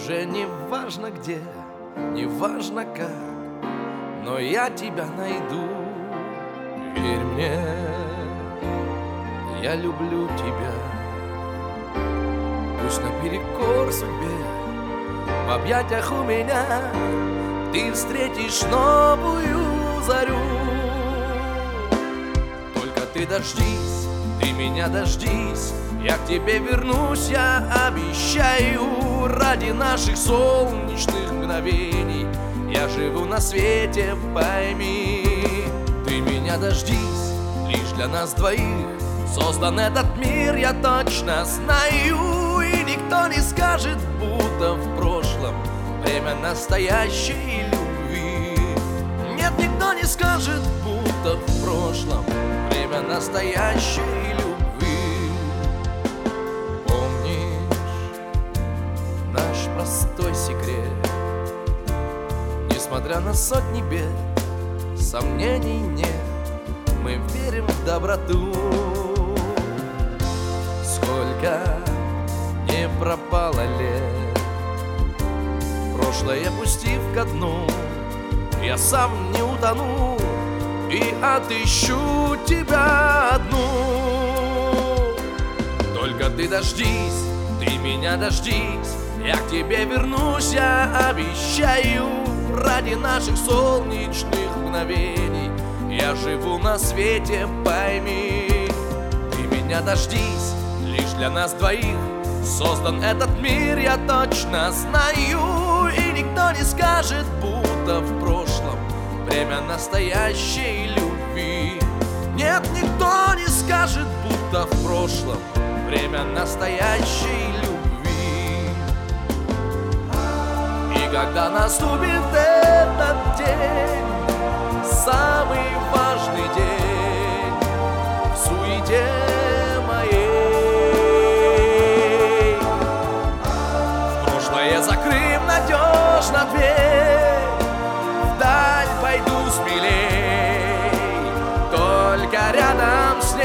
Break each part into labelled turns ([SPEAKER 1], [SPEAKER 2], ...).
[SPEAKER 1] Уже не важно где, не важно как, но я тебя найду. Верь мне, я люблю тебя. Пусть наперекор судьбе, в объятиях у меня ты встретишь новую зарю. Только ты дождись, ты меня дождись, я к тебе вернусь, я обещаю. Ради наших солнечных мгновений я живу на свете, пойми. Ты меня дождись, лишь для нас двоих создан этот мир, я точно знаю. И никто не скажет, будто в прошлом время настоящей любви. Нет, никто не скажет, будто в прошлом время настоящей любви. Простой секрет, несмотря на сотни бед, сомнений нет, мы верим в доброту. Сколько не пропало лет, прошлое пустив ко дну, я сам не утону и отыщу тебя одну. Только ты дождись, ты меня дождись, я к тебе вернусь, я обещаю. Ради наших солнечных мгновений я живу на свете, пойми. Ты меня дождись, лишь для нас двоих создан этот мир, я точно знаю. И никто не скажет, будто в прошлом время настоящей любви. Нет, никто не скажет, будто в прошлом время настоящей любви. Когда наступит этот день, самый важный день в суете моей, в прошлое закрыв надежно дверь, вдаль пойду смелей, только рядом с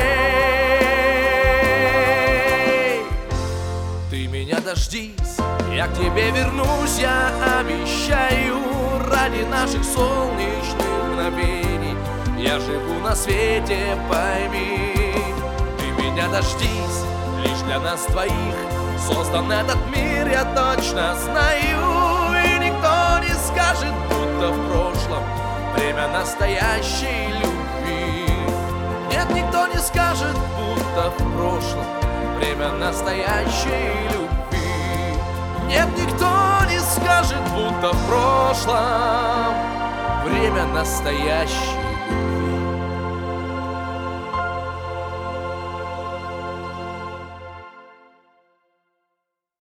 [SPEAKER 1] ней. Ты меня дождись, я к тебе вернусь, я обещаю. Ради наших солнечных мгновений я живу на свете, пойми. Ты меня дождись, лишь для нас двоих создан этот мир, я точно знаю. И никто не скажет, будто в прошлом время настоящей любви. Нет, никто не скажет, будто в прошлом время настоящей любви. Нет, никто не скажет, будто в прошлом время настоящее.